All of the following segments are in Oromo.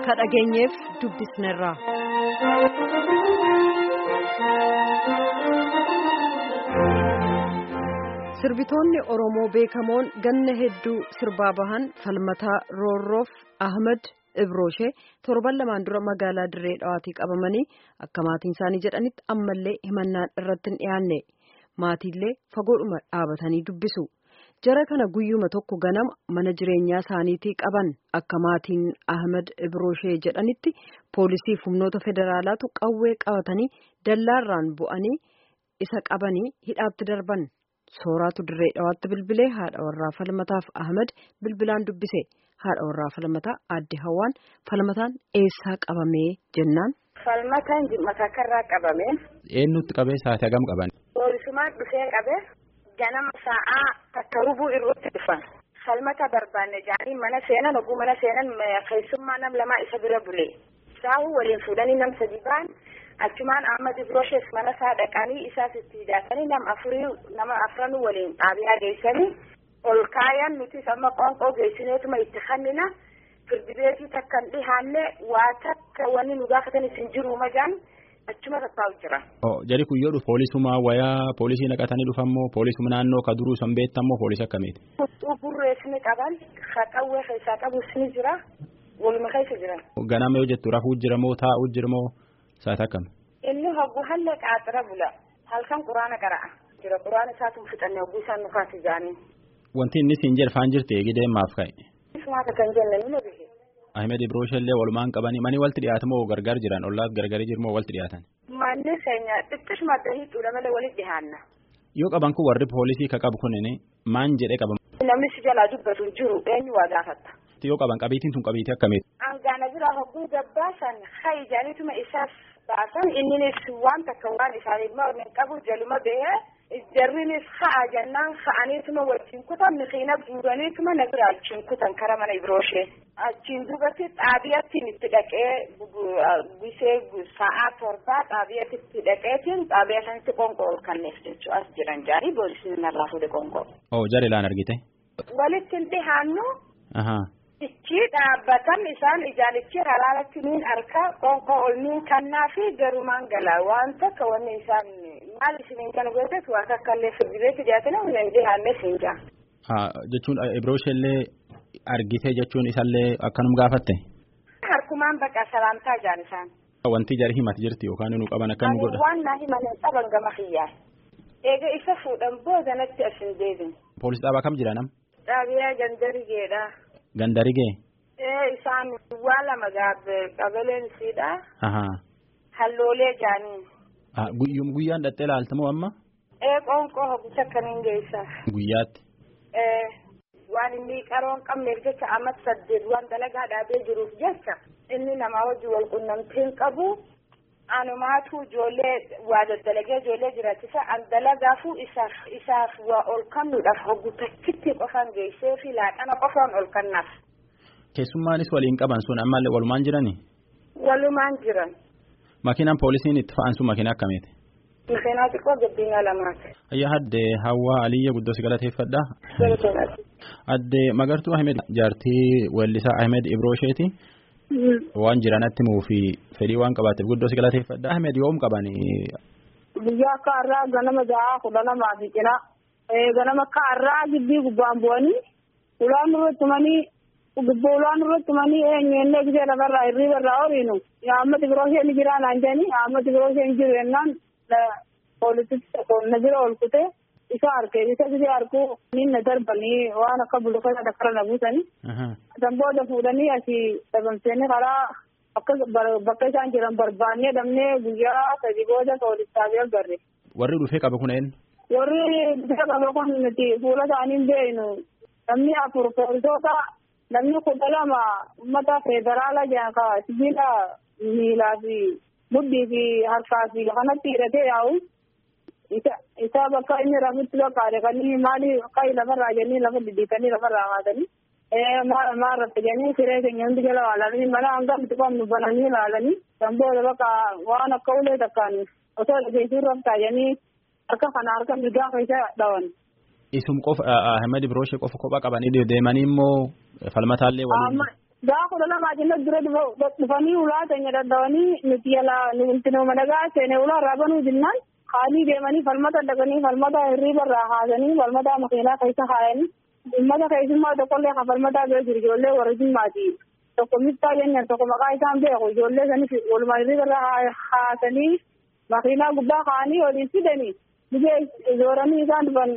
kadhageenyeef dubbisneerra. Sirbitoonni Oromoo beekamoon ganna hedduu sirbaa bahan Falmataa Roorroof Ahmed Ibroshee torban lamaan dura magaalaa Dirree Dhawaatii qabamanii akka maatiin isaanii jedhanitti ammallee himannaan irratti hin dhiyaanne. Maatiillee fagoodhuma dhaabatanii dubbisu. Jara kana guyyuma tokko ganama mana jireenyaa isaaniitii qaban akka maatiin Ahmed Ibroshee jedhanitti poolisiif humnoota federaalaatu qawwee qabatanii dallaarraan bu'anii isa qabanii hidhaatti darban. Sooraatu Dirree Dhawaatti bilbilee haadha warraa Falmataaf Ahmed bilbilaan dubbise. Haadha warraa Falmataa Aadde Hawwaan Falmataan eessaa qabamee jennaan. Falmataan Matakarraa qabamee. Eenyutti qabee sa'aatii hagam qaban? Poolisumaan dhufee qabee ganama sa'aa takka rubuu irratti dhufan. Falmata barbaanne jaanii mana seenan oguu mana seenan keessummaa nam lamaa isa bira bulee. Saahu waliin fuudhanii nam sadi ba'an. Achumaan Ahmed Ibroshee mana isaa dhaqanii isaas itti hidhatanii nama afranuu waliin xaabiyaa geessanii ol kaayan nuti amma qoonqoo geessineetuma itti hannina firdibeetii takkan dhihaanne waa takka wanni nu gaafatan isin jiru majaan achuma tattaa'u jira. Jari kun yoo dhufu poolisuma wayaa poolisii naqatanii dhufammoo poolisuma naannoo ka duruu san beektammoo poolisii akkamiiti? Burreesni qaban haqawwee keessaa qabus ni jira waluma keessa jiran. Ganama yoo jettu rafuu jiramoo taa'uu jiramoo? Saat akkam? Inni hoggu halle qaxira bula. Halkan quraana qara'a. Jira quraana isaatu fixannee hoggu isaan nu kaasi jaanii. Wanti inni siin jedhafaan jirti eegidee maaf ka'e? Sumaata kan jenne ni bihe. Ahmed Ibroshee illee walumaan qabanii mani walti dhiyaatu moo gargar jiran ollaaf gargari jiru moo walti dhiyaatan? Manni keenya xiqqishuma dahiituudha malee walitti dhiyaanna. Yoo qaban kun warri poolisii ka qabu kunini maan jedhee qaban? Namni si jalaa dubbatu jiru eenyu waa gaafatta. Yoo qaban qabiitiin tun qabiitii akkamiiti? Angaana bira hogguu gabbaasan hayi jaanituma isaaf baasan inninis waan takka waan isaaniif mormin qabu jaluma bahee jarrinis ha'a jennaan ha'aniituma wajjin kutan mixiina guuraniituma na bira achiin kutan kara mana Ibroshee. Achiin duubatti xaabiyattiin itti dhaqee gisee sa'aa torbaa xaabiyatti itti dhaqeetiin xaabiyaa sanitti qoonqoo ol kanneef jechuu as jiran jaarii boolisiin narraa fuudhe qoonqoo. Jari laan argite? Walitti hin dhihaannu. Ichi dhaabbatan isaan ijaanichi haraarratti niin harka qoonqoo ol niin kannaa fi garumaan galaa waan takka wanni isaan maal isiniin kana godhatu waan akka illee firdibeetti dhiyaatanii waliin hin dhihaanne siin jaa. Jechuun Ibroshee illee argite jechuun isallee akkanum gaafatte? Harkumaan bakka salaamtaa jaan isaan. Wanti jari himati jirti yookaan nu qaban akkam godha? Waan naa himan hin qaban gama xiyyaa. Eega isa fuudhan boodanatti as hin deebin. Poolis dhaabaa kam jira nam? Xaabiyaa Gandarigeedha. Gandarigee? Isaan waa lama qabaleen siidha. Halloolee jaaniin. Guyyaan dhattee ilaaltamoo amma? Qoonqoo hoggusa akkamiin geessa. Guyyaatti? Waan inni qaroon qabneef jecha amma 8 waan dalagaa dhaabee jiruuf jecha inni namaa wajjin wal qunnamtiin qabu anumaatu ijoollee waa daddalagee ijoollee jiraachisa an dalagaafuu isaaf waa ol kannuudhaaf hoggutachitti qofaan geessee fi laaqana qofaan ol kannaaf. Keessummaanis waliin qaban sun ammallee walumaan jiranii? Walumaan jiran. Makiinaan poolisiin itti fa'an sun makiinaa akkamiiti? Makiinaa xiqqoo gabbinaa lamaati. Ayyaa Aadde Hawwaa Aliyya guddoo si galateeffadha. Aadde Magartuu Ahmed jaartii weellisaa Ahmed Ibrosheeti. Waan jiranatti muufi fedhii waan qabaateef guddoo si galateeffadha. Ahmed yoom qabani? Biyya akka har'aa ganama ja'a 12 fi cina. Ganama akka har'aa gibbii gubbaan bu'anii ulaan irratti manii eenyuunne gisee lafarraa hirriibarraa horiinu. Ahmed Ibroshe ni jira naan jedhanii Ahmed Ibroshe hin jiru jennaan poolisitti na bira ol kutee isa harkee isa gisee harkuu niin na darbanii waan akka bulukata dakkara na buusanii. Kan booda fuudhanii asii dabamseenii karaa bakka isaan jiran barbaannee dhabnee guyyaa 3 booda poolisaaf agarre. Warri dhufee qaba kun eenyu? Warri dhufee qaba kun nuti fuula isaanii beeknu namni 4 poolisoota namni 12 uummata federaalaa jedhan ka sibiila miilaa fi mudhii fi harkaa fi kanatti hidhatee yaa'u isa bakka inni rafutti bakkaadha kan inni maali akka lafarraa jennee lafa diddiitanii lafarraa haatanii maal rafte jennee siree keenya hundi jala ilaalanii mana hanga nuti qabnu bananii ilaalanii kan booda bakka waan akka ulee takkaan osoo dhageessuu raftaa jennee harka kana harka mirgaa keessa dhawan. Isum qofa Ahmed Ibroshe qofa kophaa qabanii deemanii immoo falmataallee waliin. gaafa lama jenna dura dhufanii ulaa teenya dadhabanii nuti nuti nama nagaa seenee ulaa raabanuu jinnaan haalii deemanii falmata dhaqanii falmata hirriiba irraa haasanii falmata makiinaa keessa haayanii ummata keessummaa tokkollee kan falmataa bira jiru ijoollee warra jimmaati tokko mistaa jennan tokko maqaa isaan beeku ijoollee sanis walumaa hirriiba irraa haasanii makiinaa gubbaa kaa'anii waliin fidanii biyya zooranii isaan dhufan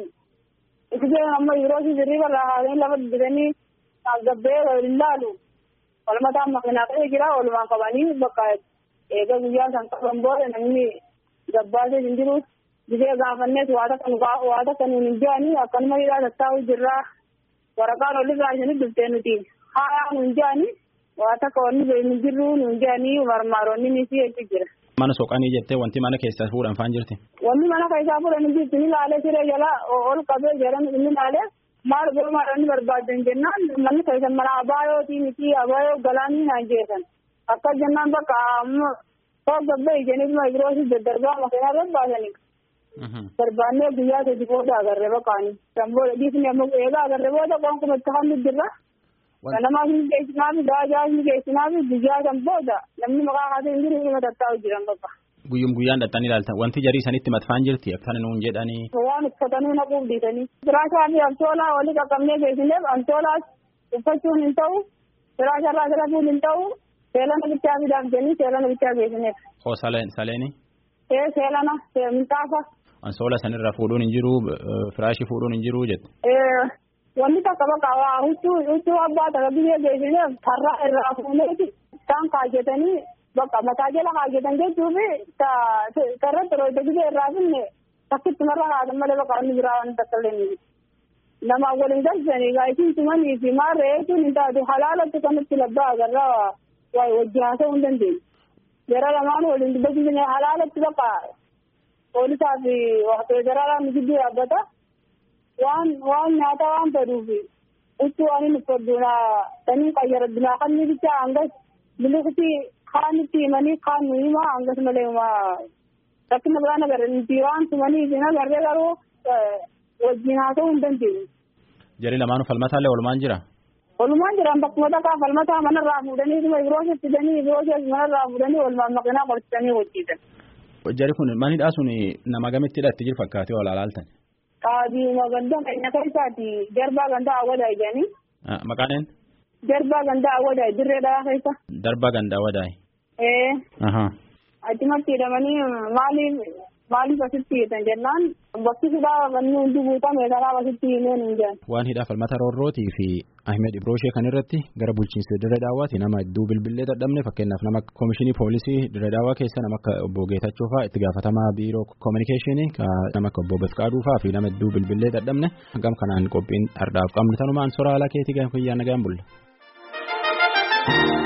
biyya amma yeroo hirriiba irraa haasanii lafa dibitanii gabbee waliin laalu falmataan makiinaa keessa jira walumaan qabanii bakka eega guyyaa san qaban booda namni gabbaasee hin jiru biyya gaafannees waata kan hin jaanii akkanuma hidhaa tattaa'u jirraa waraqaan olirraa ishanii dhuftee nuti haayaa nu hin jaanii waata akka wanni hin jirru nu hin jaanii marmaaroonni ni si'eetu jira. Mana soqanii jettee wanti mana keessaa fuudhan faan jirti. Wanni mana keessaa fuudhan hin jirti ni ilaalee siree jala ol qabee jedhan ni ilaalee maal gormaadhaan barbaadan jennaan manni keessan mana abaayootii miti abaayoo galaanii naan jeesan akka jennaan bakka amma gabbee ijaniituma biroosii daddarbaa makiinaa barbaasanii. Barbaannee guyyaa sadii booda agarree bakkaanii. Kan booda dhiisni ammoo eegaa agarree booda qonkuma itti hammi jirra. Namaa hin geessinaafi daajaa hin geessinaafi guyyaa san booda namni maqaa haasee hin jiru dhuma tattaa'u jiran bakka. Guyyaan dhaxxanii ilaaltan wanti jarii sanitti matfaan jirti akkana nuun jedhanii. Waan uffatanii naquuf dhiisanii. Firaashaa fi amtoolaa walii qaqqabnee geessineef amtoolaas uffachuun hin ta'u firaasharraa filachuun hin ta'u seelana bichaa fidaaf jennii seelana bichaa geessineef. Oo saleeni? Seelana mintaafa. Ansoola sanirra fuudhuun hin jiru firaashii fuudhuun hin jiru jette. Wanni takka bakka waa huccuu abbaa takka biyyee geessineef karraa irraa fuuneeti isaan kaajjetanii bakka mataa jala kaajjetan jechuufi karratti roota biyyee irraa finne takkitti marra haatan malee bakka wanni biraa waan takka illee ni jiru. Namaa waliin galchanii gaa'isiin tumanii fi maarree jechuun hin taatu halaalatti kanatti labbaa agarraa waa wajji haasa'uu hin dandeenye. Yeroo lamaan waliin dubbachiisanii halaalatti bakka poolisaa fi federaalaa gidduu dhaabbata waan nyaata waan fedhuufi huccuu waan hin uffadduuna sanii qayyaradunaa kan ni bichaa hangas biliqti kaan itti himanii kaan nu hima hangas malee rakkina biraan agarra waan tumanii isin agarree garuu wajjin haasa'uu hin dandeenye. Jari lamaanuu falmataallee walumaan jira? Walumaan jiran bakkuma takkaa falmataa manarraa fuudhanii biroosas fidanii biroosas manarraa fuudhanii walumaan makiinaa qorchisanii hojjetan. Jari kun manidhaa sun nama gamitti hidhatti jiru fakkaatee wal alaaltan? Qaadiima gandaa keenya keessaati darbaa gandaa awwadaa jedhanii. Maqaan een? Darbaa gandaa awwadaa dirree dhaa keessa. Darbaa gandaa awwadaa. Achumatti hidhamanii maaliif asitti hiitan jennaan bakki hidhaa wanni hundi guutame kanaaf asitti himeen hin jiran. Waan hidhaa falmata roorrootii fi Ahmed Ibroshee kan irratti gara bulchiinsa Dirree Dawaati nama hedduu bilbilee dadhabne fakkeenyaaf nama koomishinii poolisii Dirree Dawaa keessa nama akka obbo Geetachoo fa'aa itti gaafatamaa biiroo koominikeeshinii nama akka obbo Bafqaaduu fa'aa fi nama hedduu bilbilee dadhabne hangam kanaan qophiin har'aaf qabnu tanumaan soraa alaa keetii gaafa fayyaa nagaan bulla.